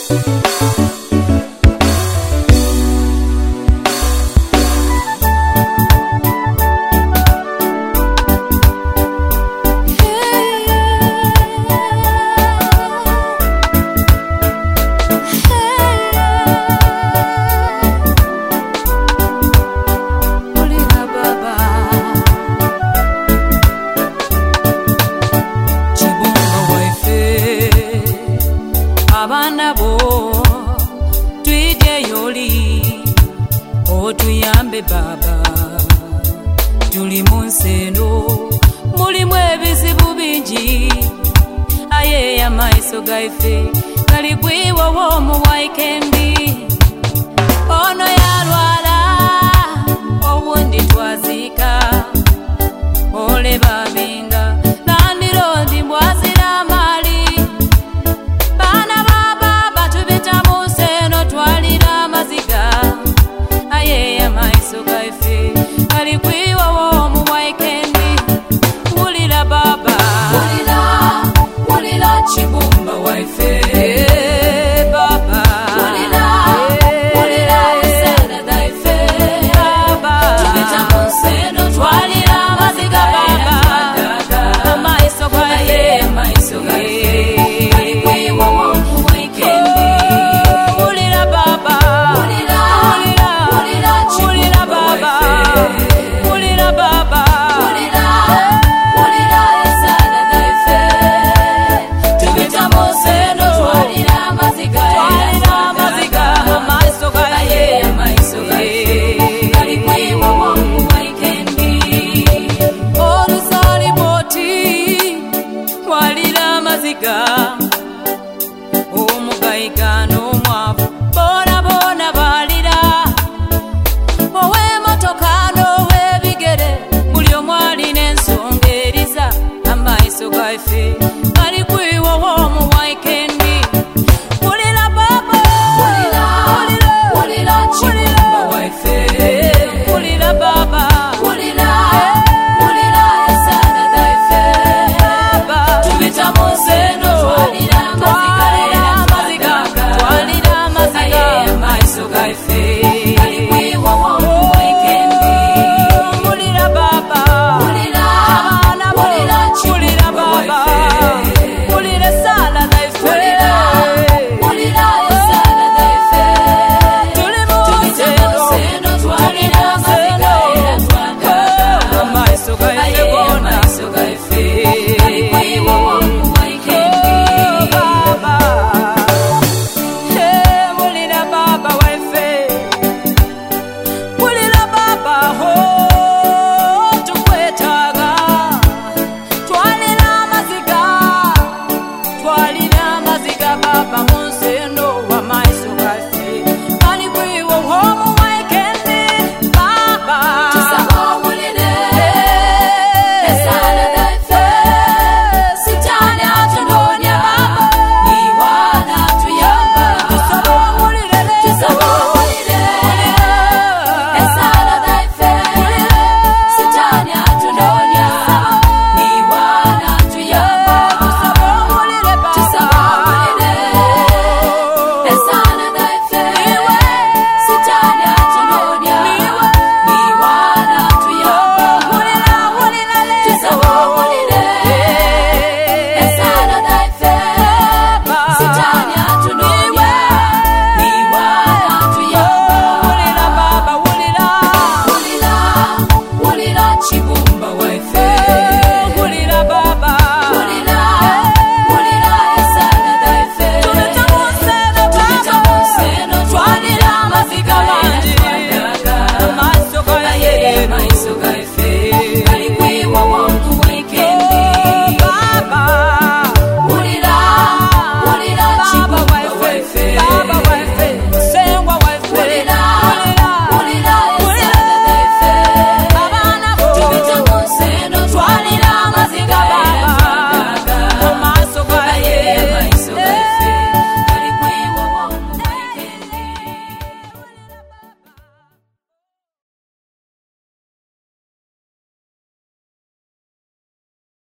Tuyambe baba tuli munseno mulimu ebizibu bingi aye ya maiso gaife kali bwiwa wo mu weekendi ono yalwala obundi twazika ole babinga nandirondi mbwazira mali bana baba batubita munseno twalira maziga aye maiso gaife kali kwiwa wo mu weekendi ulira baba ulira chibumba waife baba ulira esana gaife baba tubita munseno twalira maziga baba maiso gaife kali kwiwa wo mu weekendi ulira baba omugaiga